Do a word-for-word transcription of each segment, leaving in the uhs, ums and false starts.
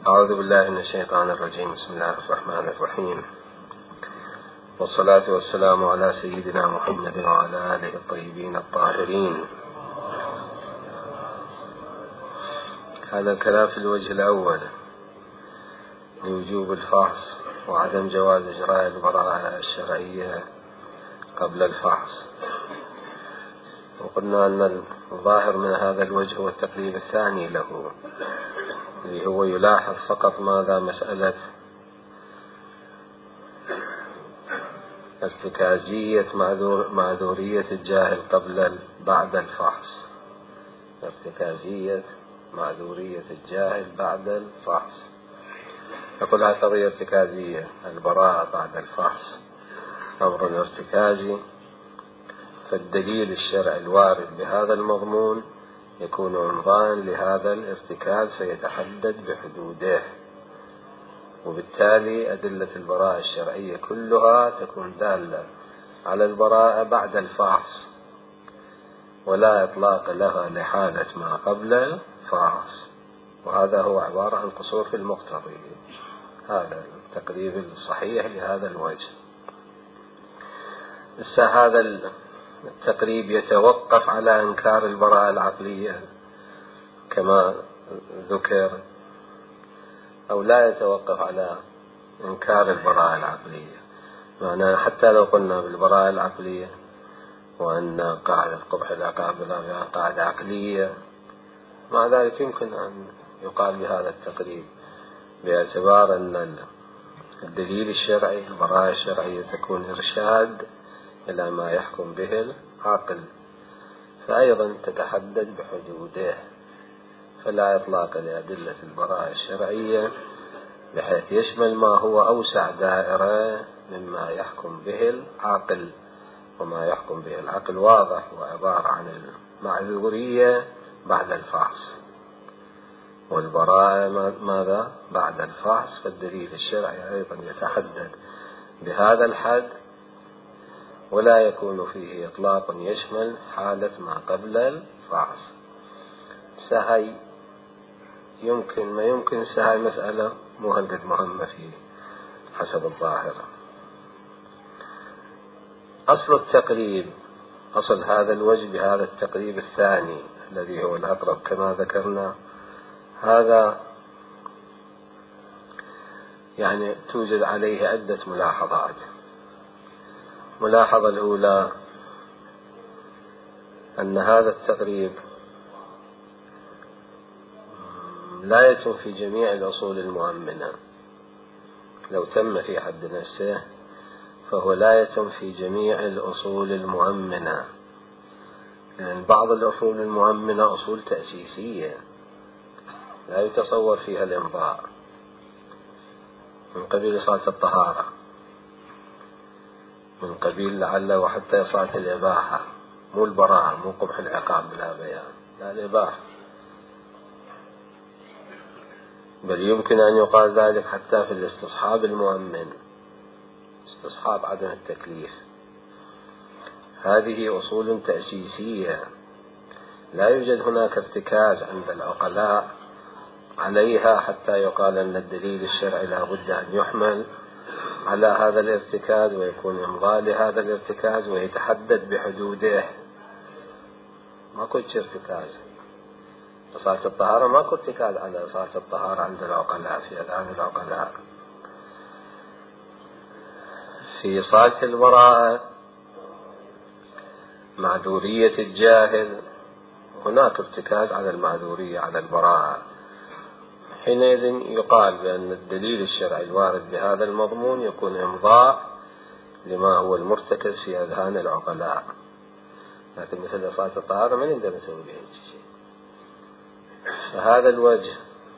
أعوذ بالله من الشيطان الرجيم. بسم الله الرحمن الرحيم، والصلاة والسلام على سيدنا محمد وعلى آله الطيبين الطاهرين. هذا الكلام في الوجه الأول لوجوب الفحص وعدم جواز إجراء البراءة الشرعية قبل الفحص. وقلنا أن الظاهر من هذا الوجه هو التقريب الثاني له، اللي هو يلاحظ فقط ماذا مسألة ارتكازية معذور معذورية الجاهل قبل بعد الفحص. ارتكازية معذورية الجاهل بعد الفحص، يقول هذه قضية ارتكازية. البراءة بعد الفحص أمر ارتكازي، فالدليل الشرعي الوارد بهذا المضمون يكون عنوان لهذا الارتكاز فيتحدد بحدوده، وبالتالي أدلة البراءة الشرعية كلها تكون دالة على البراءة بعد الفحص، ولا إطلاق لها لحالة ما قبل الفحص. وهذا هو عبارة عن قصور في المقتضي. هذا التقريب الصحيح لهذا الوجه. هذا التقريب يتوقف على إنكار البراءة العقلية كما ذكر، أو لا يتوقف على إنكار البراءة العقلية. معناه حتى لو قلنا بالبراءة العقلية وأن قاعدة قبح العقاب بها قاعدة عقلية، مع ذلك يمكن أن يقال بهذا التقريب باعتبار أن الدليل الشرعي البراءة الشرعية تكون إرشاد إلى ما يحكم به العقل، فأيضا تتحدد بحدوده، فلا إطلاق لأدلة البراءة الشرعية بحيث يشمل ما هو أوسع دائرة مما يحكم به العقل. وما يحكم به العقل واضح وعبارة عن المعذورية بعد الفحص، والبراءة ماذا بعد الفحص. فالدليل الشرعي أيضا يتحدد بهذا الحد، ولا يكون فيه إطلاق يشمل حالة ما قبل الفحص. سهي يمكن ما يمكن سهي مسألة مهدد مهمة فيه حسب الظاهرة. أصل التقريب، أصل هذا الوجه بهذا التقريب الثاني الذي هو الأقرب كما ذكرنا، هذا يعني توجد عليه عدة ملاحظات. ملاحظة الأولى أن هذا التقريب لا يتم في جميع الأصول المؤمنة. لو تم في حد نفسه فهو لا يتم في جميع الأصول المؤمنة، لأن يعني بعض الأصول المؤمنة أصول تأسيسية لا يتصور فيها الإمضاء، من قبيل صلاة الطهارة، من قبيل لعل وحتى صلاة الإباحة، مو البراءة، مو قبح العقاب بلا بيان، لا الإباحة. بل يمكن أن يقال ذلك حتى في الاستصحاب المؤمن، استصحاب عدم التكليف. هذه أصول تأسيسية لا يوجد هناك ارتكاز عند العقلاء عليها حتى يقال أن الدليل الشرعي لا بد أن يحمل على هذا الارتكاز ويكون إمضاء لهذا الارتكاز ويتحدد بحدوده. ما كنت ارتكاز صلاة الطهارة، ما كنت ارتكاز على صلاة الطهارة عند العقلاء في أذهان العقلاء. في صلاة البراءة معذورية الجاهل هناك ارتكاز على المعذورية على البراءة. حينئذ يقال بأن الدليل الشرعي الوارد بهذا المضمون يكون إمضاء لما هو المرتكز في أذهان العقلاء. لكن مثل صلاة الطهارة ما نقدر نسوي به شيء. فهذا الوجه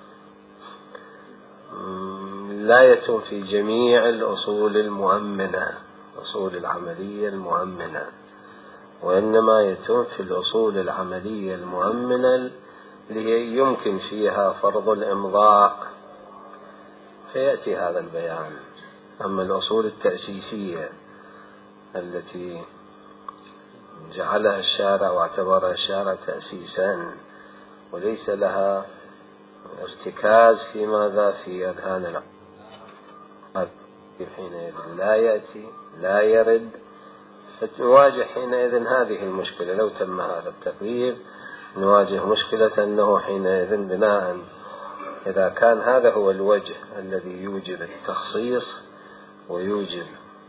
لا يتم في جميع الأصول المؤمنة، أصول العملية المؤمنة، وإنما يتم في الأصول العملية المؤمنة اللي يمكن فيها فرض الإمضاء، فيأتي هذا البيان. أما الأصول التأسيسية التي جعلها الشارع واعتبرها الشارع تأسيسا وليس لها ارتكاز في ماذا؟ في أذهان العقل، حينئذ لا يأتي لا يرد، فنواجه حينئذ هذه المشكلة. لو تم هذا التقريب نواجه مشكلة أنه حينئذ بناء إذا كان هذا هو الوجه الذي يوجب التخصيص ويوجب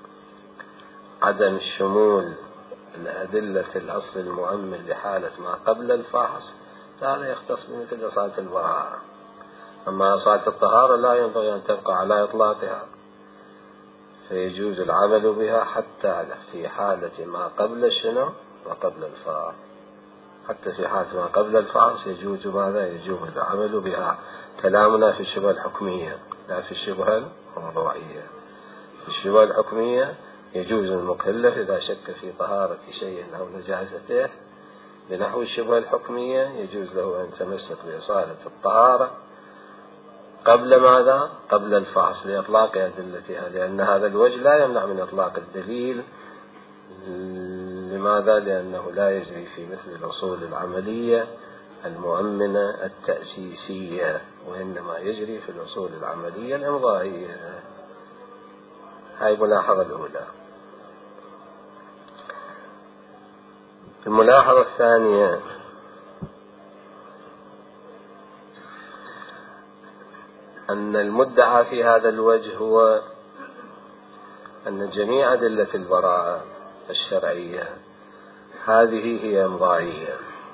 عدم شمول الأدلة في الأصل المؤمن لحالة ما قبل الفحص، هذا يختص بمثل أصالة البراءة. أما أصالة الطهارة لا ينبغي أن تبقى على إطلاقها، فيجوز العمل بها حتى في حالة ما قبل الشنو وقبل الفحص. حتى في حالة ما قبل الفحص يجوز ماذا؟ يجوز العمل بها. كلامنا في الشبهة الحكمية لا في الشبهة الموضوعية. في الشبهة الحكمية يجوز المكلف إذا شك في طهارة شيء أو نجاسته بنحو الشبهة الحكمية يجوز له أن يتمسك بإصالة الطهارة قبل ماذا؟ قبل الفحص لإطلاق أدلتها، لأن هذا الوجه لا يمنع من إطلاق الدليل. لماذا؟ لأنه لا يجري في مثل الأصول العملية المؤمنة التأسيسية، وإنما يجري في الأصول العملية الإمضائية. هاي الملاحظة الأولى. الملاحظة الثانية أن المدعى في هذا الوجه هو أن جميع أدلة البراءة الشرعية هذه هي إمضائية،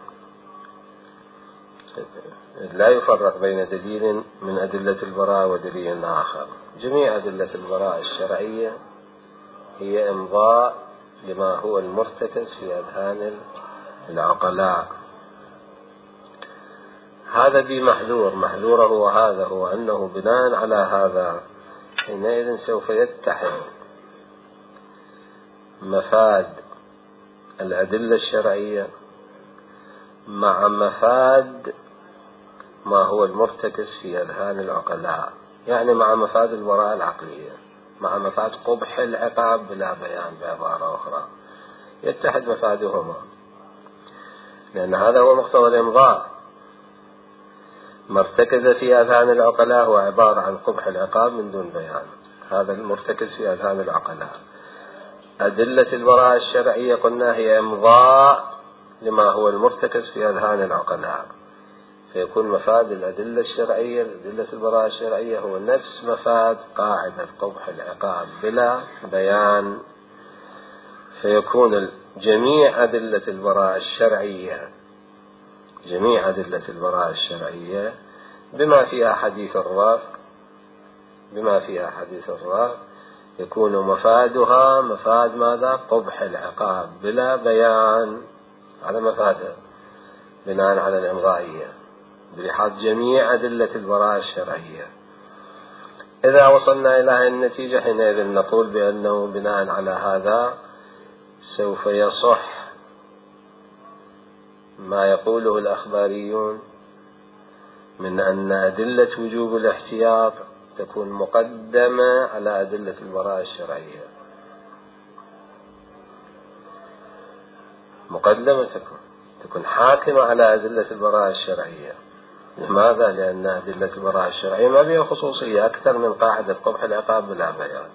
لا يفرق بين دليل من أدلة البراءة ودليل آخر. جميع أدلة البراءة الشرعية هي إمضاء لما هو المرتكز في أذهان العقلاء. هذا بمحذور، محذوره وهذا هو أنه بناء على هذا حينئذ سوف يتحد مفاد الأدلة الشرعية مع مفاد ما هو المرتكز في أذهان العقلاء، يعني مع مفاد البراءة العقلية، مع مفاد قبح العقاب بلا بيان. بعبارة أخرى يتحد مفادهما، لأن هذا هو مقتضى الإمضاء. مرتكز في أذهان العقلاء هو عبارة عن قبح العقاب من دون بيان، هذا المرتكز في أذهان العقلاء. أدلة البراءة الشرعية قلنا هي إمضاء لما هو المرتكز في أذهان العقلاء، فيكون مفاد الأدلة الشرعية الأدلة البراءة الشرعية هو نفس مفاد قاعدة قبح العقاب بلا بيان. فيكون جميع أدلة البراءة الشرعية جميع أدلة البراءة الشرعية بما فيها حديث الرفق بما فيها حديث الرفق يكون مفادها مفاد ماذا؟ قبح العقاب بلا بيان. على مفادها بناء على الإمضائية بلحاظ جميع أدلة البراءة الشرعية. إذا وصلنا إلى هذه النتيجة حينئذ نقول بأنه بناء على هذا سوف يصح ما يقوله الأخباريون من أن أدلة وجوب الاحتياط تكون مقدمة على أدلة البراءة الشرعية. مقدمة تكون تكون حاكمة على أدلة البراءة الشرعية. لماذا؟ لأن أدلة البراءة الشرعية ما بها خصوصية أكثر من قاعدة قبح العقاب بلا بيان.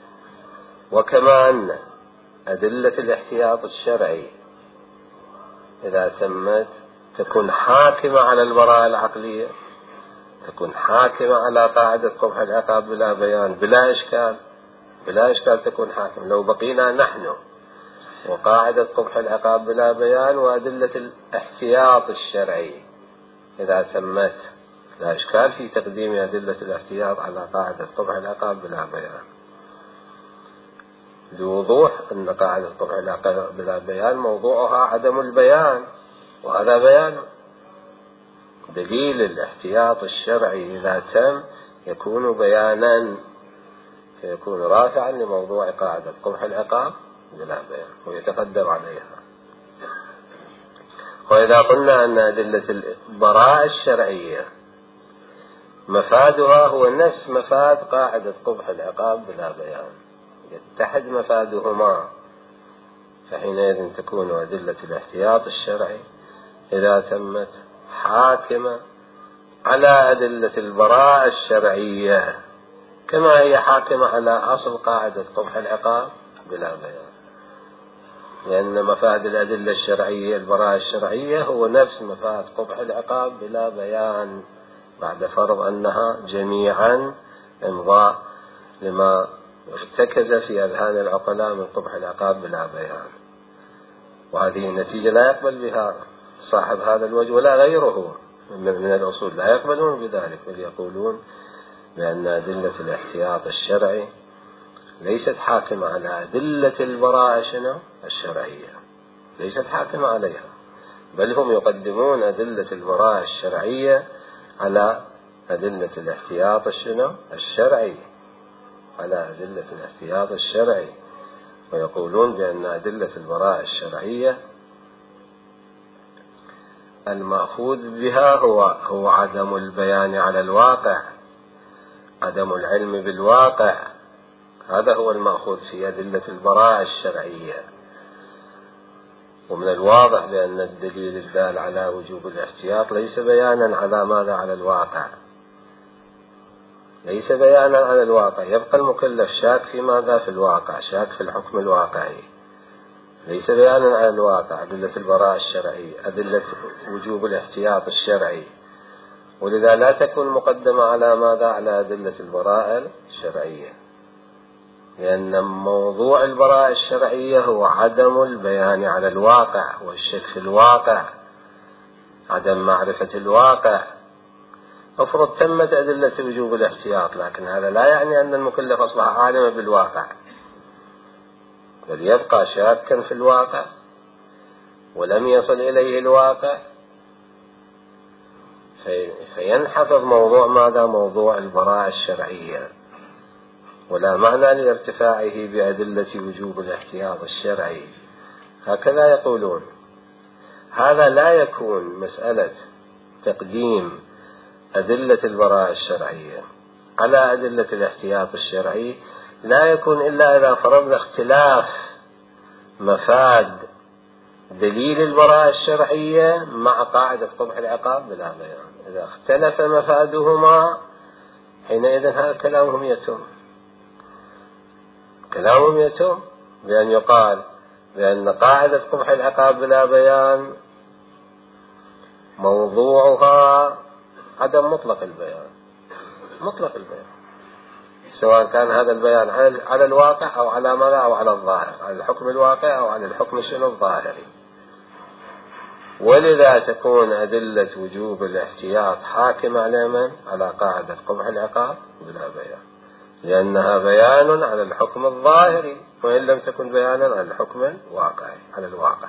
وكمان أدلة الاحتياط الشرعي إذا تمت تكون حاكمة على البراءة العقلية، تكون حاكمة على قاعدة قبح العقاب بلا بيان بلا إشكال بلا إشكال تكون حاكمة. لو بقينا نحن وقاعدة قبح العقاب بلا بيان وأدلة الاحتياط الشرعي إذا تمت لا إشكال في تقديم أدلة الاحتياط على قاعدة قبح العقاب بلا بيان، لوضوح أن قاعدة قبح العقاب بلا بيان موضوعها عدم البيان، وهذا بيان. دليل الاحتياط الشرعي إذا تم يكون بيانا، فيكون رافعا لموضوع قاعدة قبح العقاب بلا بيان ويتقدم عليها. وإذا قلنا أن أدلة البراءة الشرعية مفادها هو نفس مفاد قاعدة قبح العقاب بلا بيان، يتحد مفادهما، فحينئذ تكون أدلة الاحتياط الشرعي إذا تمت حاكمة على أدلة البراءة الشرعية كما هي حاكمة على أصل قاعدة قبح العقاب بلا بيان، لأن مفاد الأدلة الشرعية البراءة الشرعية هو نفس مفاد قبح العقاب بلا بيان، بعد فرض أنها جميعا إمضاء لما ارتكز في أذهان العقلاء من قبح العقاب بلا بيان. وهذه النتيجة لا يقبل بها صاحب هذا الوجه ولا غيره من الأصول، لا يقبلون بذلك، بل يقولون بأن أدلة الاحتياط الشرعي ليست حاكمة على أدلة البراءة شنو الشرعية، ليست حاكمة عليها، بل هم يقدمون أدلة البراءة الشرعية على أدلة الاحتياط الشنو الشرعي، على أدلة الاحتياط الشرعي، ويقولون بأن أدلة البراءة الشرعية المأخوذ بها هو هو عدم البيان على الواقع، عدم العلم بالواقع، هذا هو المأخوذ في أدلة البراءة الشرعية. ومن الواضح بأن الدليل الدال على وجوب الاحتياط ليس بيانا على ماذا على الواقع، ليس بيانا على الواقع، يبقى المكلف شاك في ماذا في الواقع، شاك في الحكم الواقعي، ليس بيانا على الواقع. أدلة البراءة الشرعية أدلة وجوب الاحتياط الشرعي، ولذا لا تكون مقدمة على ماذا على أدلة البراءة الشرعية، لأن موضوع البراءة الشرعية هو عدم البيان على الواقع والشك في الواقع، عدم معرفة الواقع. أفرض تمت أدلة وجوب الاحتياط، لكن هذا لا يعني أن المكلف أصبح عالما بالواقع، بل يبقى شاكا في الواقع ولم يصل إليه الواقع، في فينحفظ موضوع ماذا موضوع البراءة الشرعية، ولا معنى لارتفاعه بأدلة وجوب الاحتياط الشرعي. هكذا يقولون. هذا لا يكون مسألة تقديم أدلة البراءة الشرعية على أدلة الاحتياط الشرعي لا يكون إلا إذا فرضنا اختلاف مفاد دليل البراءة الشرعية مع قاعدة قبح العقاب بلا بيان. إذا اختلف مفادهما حينئذ هذا كلامهم يتم، كلامهم يتم بأن يقال بأن قاعدة قبح العقاب بلا بيان موضوعها عدم مطلق البيان، مطلق البيان، سواء كان هذا البيان على الواقع أو على ماذا أو على الظاهر، على الحكم الواقع أو على الحكم شنو الظاهري. ولذا تكون أدلة وجوب الاحتياط حاكمة على من؟ على قاعدة قبح العقاب بلا بيان، لأنها بيان على الحكم الظاهري وإن لم تكن بيانا على الحكم الواقعي على الواقع،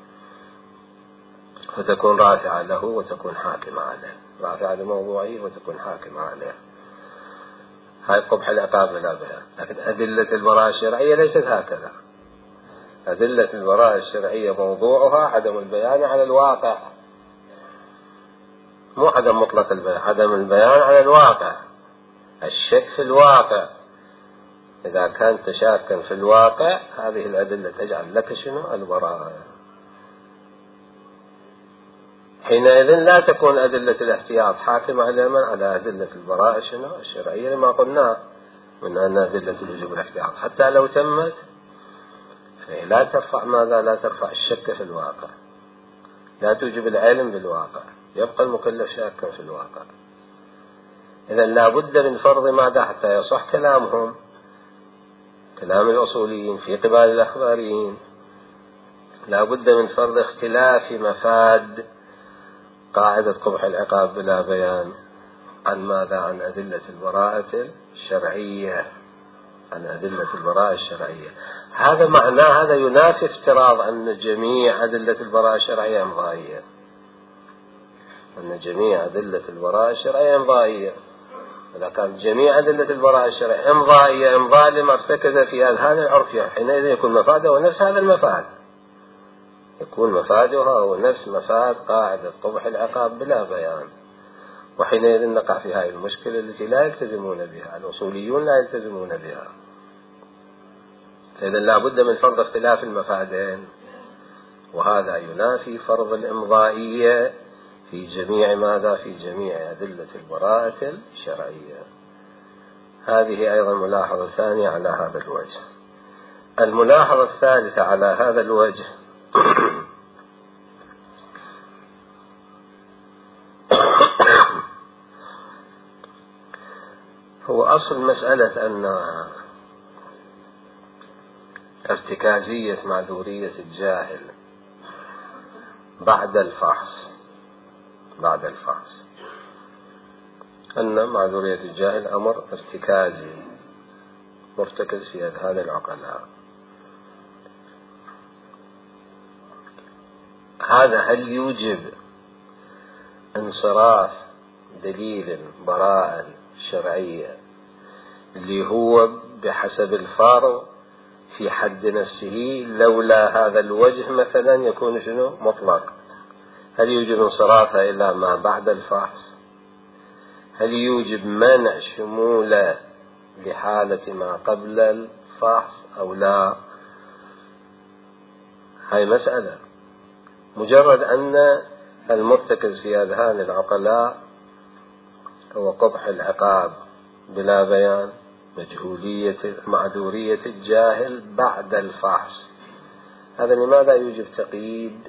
فتكون رافعة له وتكون حاكمة عليه، رافعة لموضوعه وتكون حاكمة عليه. هاي قبح العقاب بلا بيان. لكن أدلة البراءة الشرعية ليست هكذا. أدلة البراءة الشرعية موضوعها عدم البيان على الواقع، مو عدم مطلق البيان، عدم البيان على الواقع، الشك في الواقع. إذا كانت شاكا في الواقع هذه الأدلة تجعل لك شنو البراءة، حينئذ لا تكون أدلة الاحتياط حاكمة على من؟ على أدلة البراءة شنو الشرعية لما قلنا من أن أدلة الوجوب الاحتياط حتى لو تمت فهي لا ترفع ماذا؟ لا ترفع الشك في الواقع، لا توجب العلم بالواقع، يبقى المكلف شاكا في الواقع. إذا لا بد من فرض ماذا حتى يصح كلامهم، كلام الأصوليين في قبال الأخباريين، لا بد من فرض اختلاف مفاد قاعدة قبح العقاب بلا بيان عن ماذا؟ عن أدلة البراءة الشرعية، عن أدلة البراءة الشرعية. هذا معناه هذا ينافي افتراض أن جميع أدلة البراءة الشرعية إمضائية، أن جميع أدلة البراءة الشرعية إمضائية. إذا كانت جميع أدلة البراءة الشرعية إمضائية إمضاء لما ارتكز في أذهان العرف، حينئذ يكون مفاده ونفس هذا المفاد، يكون مفادها هو نفس مفاد قاعدة قبح العقاب بلا بيان، وحينئذ نقع في هذه المشكلة التي لا يلتزمون بها الأصوليون، لا يلتزمون بها. فإذا لا بد من فرض اختلاف المفادين، وهذا ينافي فرض الإمضائية في جميع ماذا؟ في جميع أدلة البراءة الشرعية. هذه أيضا ملاحظة ثانية على هذا الوجه. الملاحظة الثالثة على هذا الوجه هو أصل مسألة أن ارتكازية معذورية الجاهل بعد الفحص بعد الفحص أن معذورية الجاهل أمر ارتكازي مرتكز في أذهان العقلاء. هذا هل يوجب انصراف دليل البراءة الشرعية اللي هو بحسب الفارض في حد نفسه لولا هذا الوجه مثلا يكون شنو مطلق؟ هل يوجب انصرافها إلى ما بعد الفحص؟ هل يوجب منع شموله لحالة ما قبل الفحص أو لا؟ هاي مسألة. مجرد أن المرتكز في أذهان العقلاء هو قبح العقاب بلا بيان، مجهولية معذورية الجاهل بعد الفحص، هذا لماذا يوجب تقييد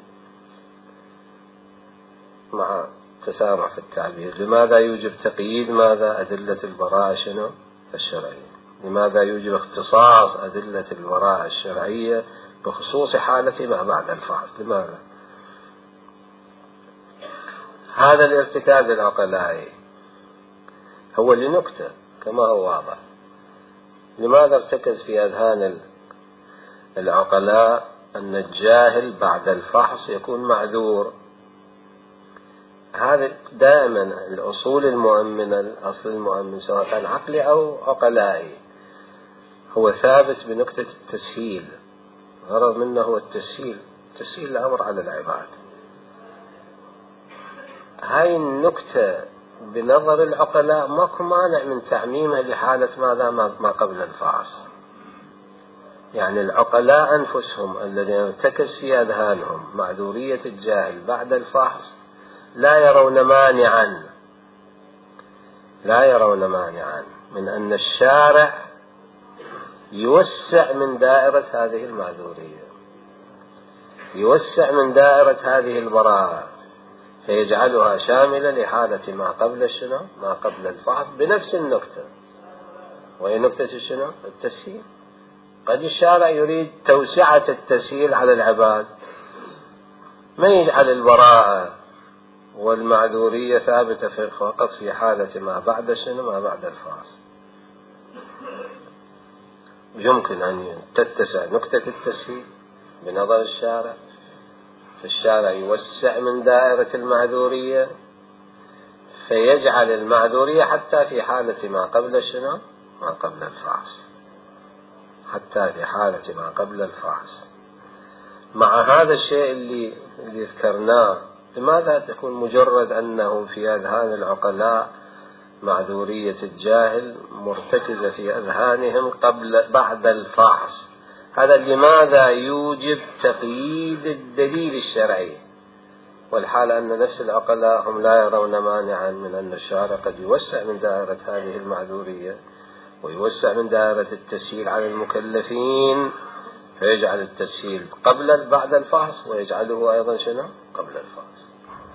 مع تسامح في التعبير؟ لماذا يوجب تقييد ماذا؟ أدلة البراءة شنو؟ الشرعية. لماذا يوجب اختصاص أدلة البراءة الشرعية بخصوص حالة ما بعد الفحص؟ لماذا؟ هذا الارتكاز العقلائي هو لنكتة كما هو واضح. لماذا ارتكز في أذهان العقلاء أن الجاهل بعد الفحص يكون معذور؟ هذا دائما الأصول المؤمنة، الأصل المؤمن سواء كان عقلي أو عقلائي هو ثابت بنكتة التسهيل. غرض منه هو التسهيل، تسهيل الأمر على العباد. هاي النكتة بنظر العقلاء ماكو مانع من تعميمها لحالة ماذا؟ ما قبل الفحص. يعني العقلاء أنفسهم الذين ارتكز في أذهانهم معذورية الجاهل بعد الفحص لا يرون مانعا لا يرون مانعا من أن الشارع يوسع من دائرة هذه المعذورية، يوسع من دائرة هذه البراءة، فيجعلها شاملة لحالة ما قبل الشنو؟ ما قبل الفحص بنفس النكتة. وهي نكتة الشنو؟ التسهيل. قد الشارع يريد توسعة التسهيل على العباد، ما يجعل البراءة والمعذورية ثابتة فقط في حالة ما بعد شنو؟ ما بعد الفحص. يمكن أن تتسع نكتة التسهيل بنظر الشارع، فالشارع يوسع من دائرة المعذورية فيجعل المعذورية حتى في حالة ما قبل شنو؟ ما قبل الفحص، حتى في حالة ما قبل الفحص. مع هذا الشيء اللي, اللي ذكرناه، لماذا تكون مجرد أنه في أذهان العقلاء معذورية الجاهل مرتكزة في أذهانهم قبل بعد الفحص؟ هذا لماذا يوجب تقييد الدليل الشرعي، والحال أن نفس العقلاء هم لا يرون مانعا من أن الشارع قد يوسع من دائرة هذه المعذورية ويوسع من دائرة التسهيل على المكلفين، فيجعل التسهيل قبل بعد الفحص ويجعله أيضا شنو؟ قبل الفحص.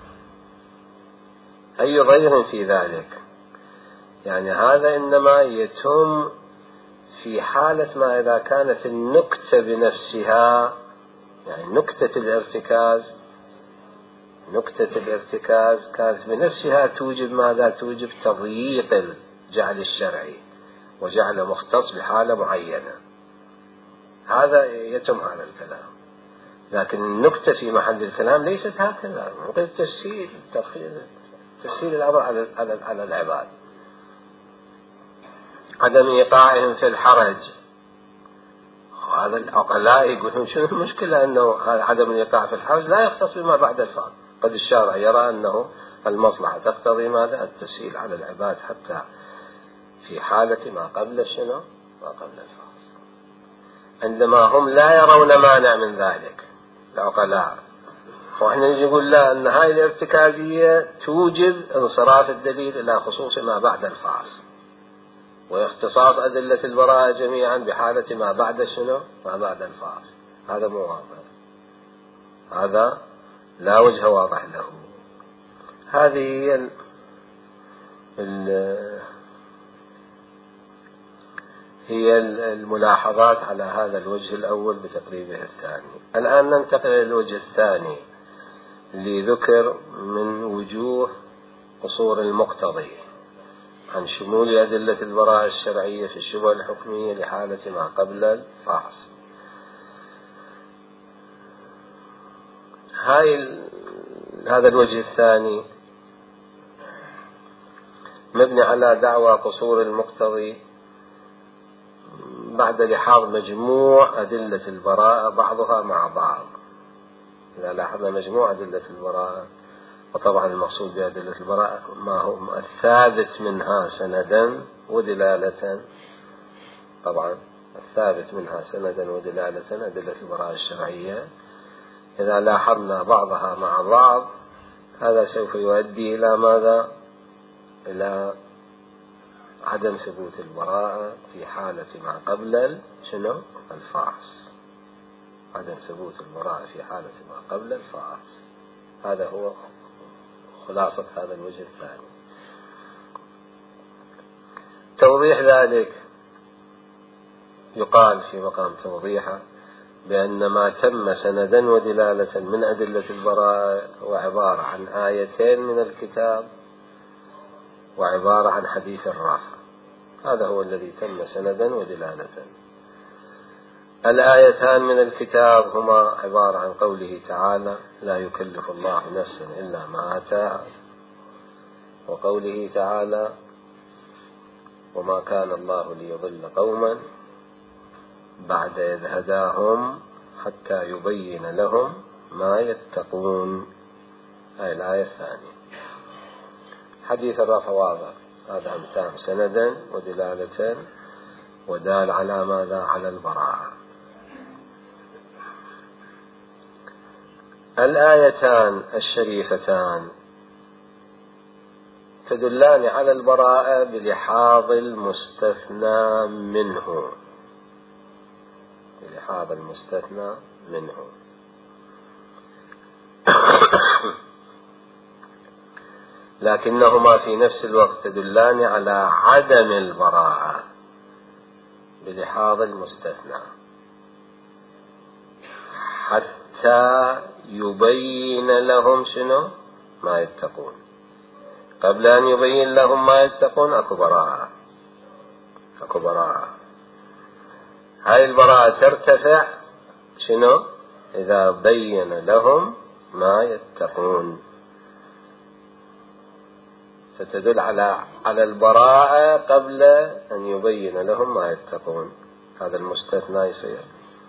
أي ضير في ذلك؟ يعني هذا إنما يتم في حالة ما إذا كانت النكتة بنفسها، يعني نكتة الارتكاز نكتة الارتكاز كانت بنفسها توجب ماذا؟ توجب تضييق الجعل الشرعي وجعله مختص بحالة معينة. هذا يتم هذا الكلام. لكن النكتة في محل الكلام ليست هكذا، ممكن التسهيل الترخيص تسهيل الأمر على على على العباد، عدم إيقاعهم في الحرج. هذا العقلاء يقولون شنو المشكلة أنه عدم الإيقاع في الحرج لا يختص بما بعد الفعل؟ قد الشارع يرى أنه المصلحة تقتضي ماذا؟ التسهيل على العباد حتى في حالة ما قبل شنو؟ ما قبل الفحص. عندما هم لا يرون مانع من ذلك العقلاء، وإحنا نجي نقول لا، أن هاي الارتكازية توجب انصراف الدليل إلى خصوص ما بعد الفحص واختصاص أدلة البراءة جميعا بحالة ما بعد شنو؟ ما بعد الفحص. هذا مو واضح، هذا لا وجه واضح له. هذه هي ال ال هي الملاحظات على هذا الوجه الأول بتقريبه الثاني. الآن ننتقل إلى الوجه الثاني اللي ذكر من وجوه قصور المقتضي عن شمول أدلة البراءة الشرعية في الشبهة الحكمية لحالة ما قبل الفحص. هاي هذا الوجه الثاني مبني على دعوى قصور المقتضي بعد لحاظ مجموع أدلة البراءة بعضها مع بعض. إذا لاحظنا مجموع أدلة البراءة، وطبعا المقصود بأدلة البراءة ما هو الثابت منها سندا ودلالة، طبعا الثابت منها سندا ودلالة أدلة البراءة الشرعية. إذا لاحظنا بعضها مع بعض هذا سوف يؤدي إلى ماذا؟ إلى عدم ثبوت البراءة في حالة ما قبل شنو؟ الفحص. عدم ثبوت البراءة في حالة ما قبل الفحص، هذا هو خلاصة هذا الوجه الثاني. توضيح ذلك يقال في مقام توضيحه بأن ما تم سندا ودلالة من أدلة البراءة هو عبارة عن آيتين من الكتاب وعبارة عن حديث الرافع. هذا هو الذي تم سندا ودلالة. الآيتان من الكتاب هما عبارة عن قوله تعالى لا يكلف الله نفسا إلا ما آتاها، وقوله تعالى وما كان الله ليضل قوما بعد إذ هداهم حتى يبين لهم ما يتقون. هاي الآية الثانية. حديث الرافع واضح، هذا تام سندا ودلالة ودال على ماذا؟ على البراءة. الآيتان الشريفتان تدلان على البراءة بلحاظ المستثنى منه، بلحاظ المستثنى منه. لكنهما في نفس الوقت تدلان على عدم البراءة بلحاظ المستثنى حتى يبين لهم شنو؟ ما يتقون. قبل أن يبين لهم ما يتقون أكو براءة، أكو براءة. هاي البراءة ترتفع شنو؟ إذا بين لهم ما يتقون، فتدل على على البراءة قبل أن يبين لهم ما يتقون. هذا المستثنى يصير.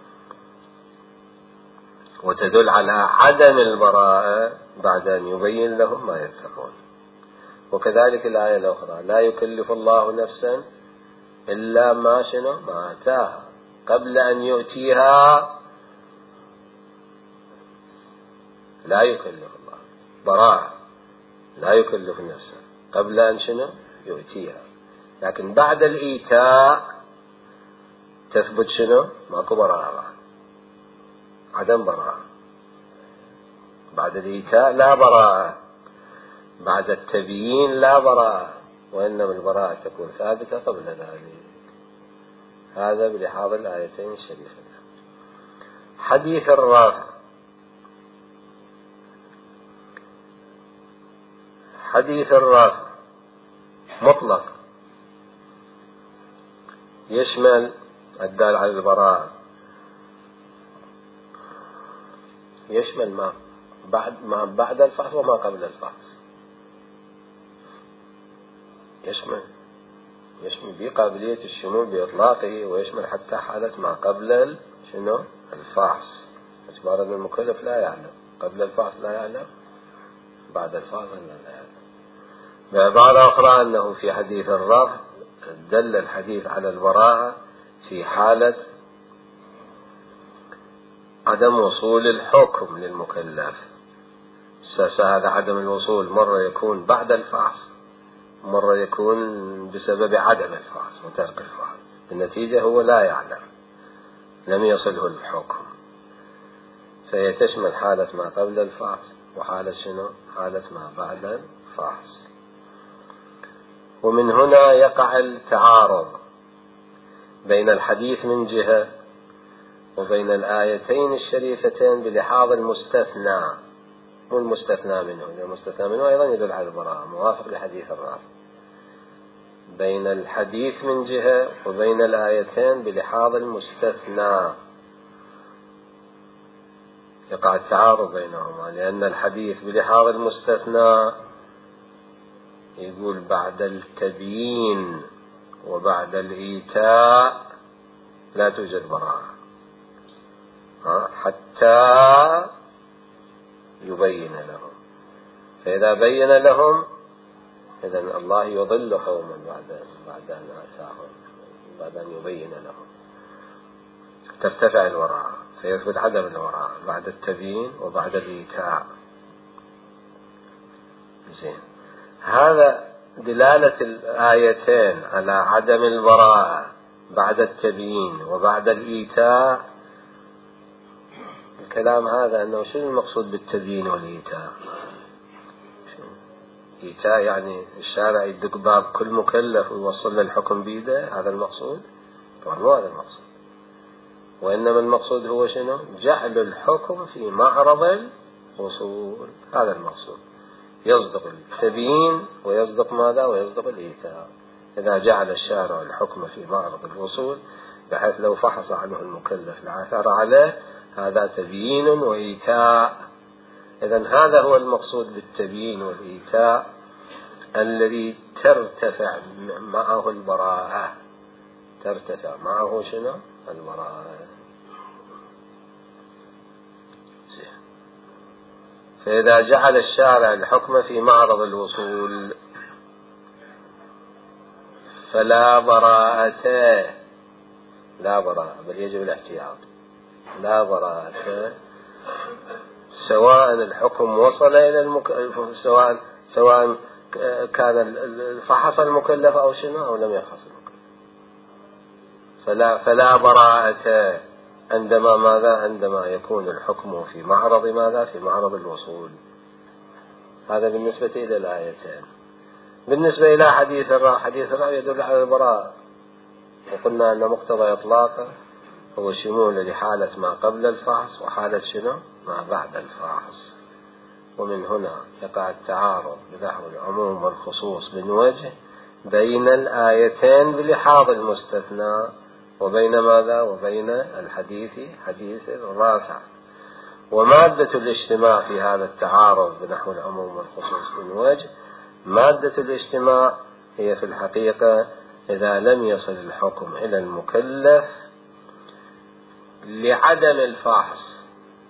وتدل على عدم البراءة بعد أن يبين لهم ما يتقون. وكذلك الآية الأخرى لا يكلف الله نفسا إلا ما شنو؟ ما آتاها، قبل أن يؤتيها لا يكلف الله، براءة لا يكلف نفسا قبل أن شنو؟ يؤتيها. لكن بعد الإيتاء تثبت شنو؟ ماكو براءة، عدم براءة. بعد الإيتاء لا براءة، بعد التبيين لا براءة، وإنما البراءة تكون ثابتة قبل ذلك. هذا بلحاظ الآيتين الشريفتين. حديث الرافع، حديث الرافع مطلق يشمل الدال على البراءة، يشمل ما بعد ما بعد الفحص وما قبل الفحص، يشمل يشمل بقابلية الشمول بإطلاقه، ويشمل حتى حالة ما قبل شنو؟ الفحص. اعتبار أن المكلف لا يعلم، قبل الفحص لا يعلم، بعد الفحص لا يعلم. بعبارة أخرى أنه في حديث الرفع دل الحديث على البراءة في حالة عدم وصول الحكم للمكلف، هذا عدم الوصول مرة يكون بعد الفحص، مرة يكون بسبب عدم الفحص وترك الفحص، النتيجة هو لا يعلم، لم يصله الحكم. فهي تشمل حالة ما قبل الفحص وحالة شنو؟ حالة ما بعد الفحص. ومن هنا يقع التعارض بين الحديث من جهة وبين الآيتين الشريفتين بلحاظ المستثنى، مو المستثنى منه، المستثنى منه أيضا يدل على البراءة موافق لحديث الرافع. بين الحديث من جهة وبين الآيتين بلحاظ المستثنى يقع التعارض بينهما، لأن الحديث بلحاظ المستثنى يقول بعد التبيين وبعد الإيتاء لا توجد براءة حتى يبين لهم، فإذا بين لهم إذن الله يضل قوما بعد بعد أن آتاهم، بعد أن يبين لهم ترتفع الوراء، فيثبت عدم الوراء بعد التبيين وبعد الإيتاء. زين، هذا دلالة الآيتين على عدم البراءة بعد التبيين وبعد الإيتاء. الكلام هذا أنه شنو المقصود بالتبيين والإيتاء؟ إيتاء يعني الشارع يدق باب كل مكلف ويوصل له الحكم بيده، هذا المقصود؟ طبعا مو هذا المقصود، وإنما المقصود هو شنو؟ جعل الحكم في معرض الوصول، هذا المقصود. يصدق التبيين ويصدق ماذا؟ ويصدق الإيتاء. إذا جعل الشارع الحكم في معرض الوصول بحيث لو فحص عنه المكلف لعثر عليه، هذا تبيين وإيتاء. إذن هذا هو المقصود بالتبيين والإيتاء الذي ترتفع معه البراءة، ترتفع معه شنو؟ البراءة. فإذا جعل الشارع الحكم في معرض الوصول فلا براءة، لا براءة بل يجب الاحتياط، لا براءة سواء الحكم وصل إلى المكلف، سواء سواء كان فحص المكلف أو شنو أو لم يفحص المكلف، فلا فلا براءة عندما ماذا؟ عندما يكون الحكم في معرض ماذا؟ في معرض الوصول. هذا بالنسبة إلى الآيتين. بالنسبة إلى حديث الرافع، حديث الرافع يدل على البراءة، وقلنا أن مقتضى إطلاقه هو شمول لحالة ما قبل الفحص وحالة شنو؟ ما بعد الفحص. ومن هنا يقع التعارض بنحو العموم والخصوص من وجه بين الآيتين بلحاظ المستثنى وبين ماذا؟ وبين الحديث حديث الرافع. ومادة الاجتماع في هذا التعارض بنحو العموم والخصوص من وجه، مادة الاجتماع هي في الحقيقة إذا لم يصل الحكم إلى المكلف لعدم الفحص،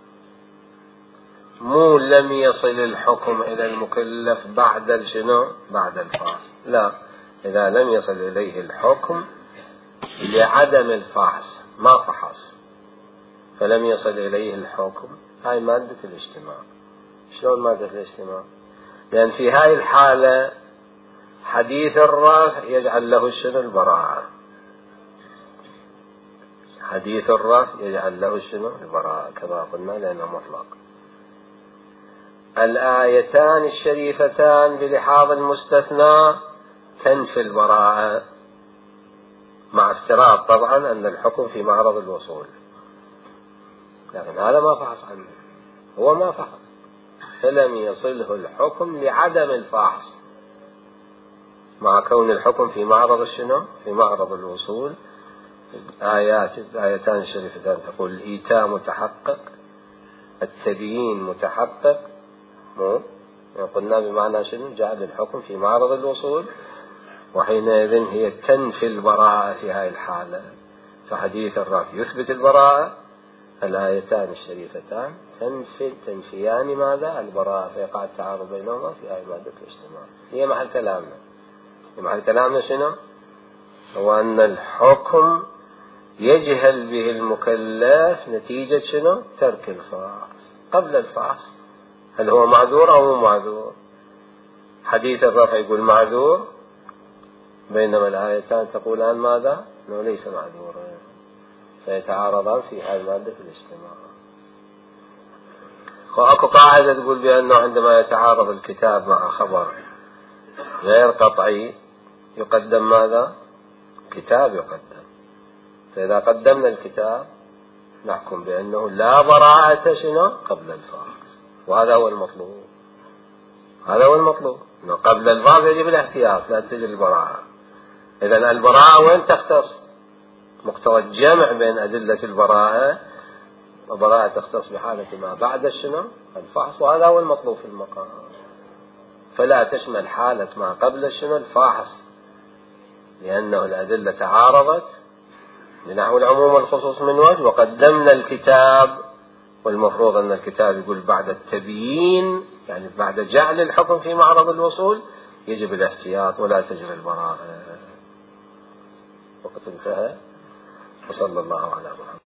مو لم يصل الحكم إلى المكلف بعد شنو؟ بعد الفحص، لا، إذا لم يصل إليه الحكم لعدم الفحص، ما فحص فلم يصل إليه الحكم، هاي مادة الاجتماع. شلون مادة الاجتماع؟ لأن في هاي الحالة حديث الرافع يجعل له شنو؟ البراءة. حديث الرافع يجعل له شنو؟ البراءة كما قلنا لأنه مطلق. الآيتان الشريفتان بلحاظ المستثنى تنفي البراءة، مع افتراض طبعا أن الحكم في معرض الوصول، لكن هذا ما فحص عنه، هو ما فحص فلم يصله الحكم لعدم الفحص، مع كون الحكم في معرض الشنو؟ في معرض الوصول. آيات الآيتان الشريفتان تقول الإيتاء متحقق، التبيين متحقق، مو قلنا بمعنى شنو؟ جعل الحكم في معرض الوصول، وحينئذ هي تنفي البراءة في هذه الحالة. فحديث الرافع يثبت البراءة، الآيتان الشريفتان تنفي تنفيان ماذا؟ البراءة، فيقع التعارض بينهما في هذه مادة الاجتماع. هي محل كلامنا، محل كلامنا شنو؟ هو أن الحكم يجهل به المكلف نتيجة شنو؟ ترك الفحص. قبل الفحص هل هو معذور أو مو معذور؟ حديث الرفع يقول معذور، بينما الآيتان تقولان ماذا؟ أنه ليس معذورا، فيتعارضان في هذه مادة الاجتماع. وأكو قاعدة تقول بأنه عندما يتعارض الكتاب مع خبر غير قطعي يقدم ماذا؟ كتاب يقدم. فإذا قدمنا الكتاب نحكم بأنه لا براءة شنو قبل الفاظ، وهذا هو المطلوب. هذا هو المطلوب، إنه قبل الفاظ يجب الاحتياط، لا تجري البراءة. إذن البراءة وين تختص؟ مقتضى الجمع بين أدلة البراءة، وبراءة تختص بحالة ما بعد الشنو الفحص، وهذا هو المطلوب في المقام. فلا تشمل حالة ما قبل الشنو الفاحص، لأنه الأدلة تعارضت بنحو العموم والخصوص من وجه، وقدمنا الكتاب، والمفروض أن الكتاب يقول بعد التبيين، يعني بعد جعل الحكم في معرض الوصول يجب الاحتياط ولا تجري البراءة. وقت انتهى، وصلى الله على محمد.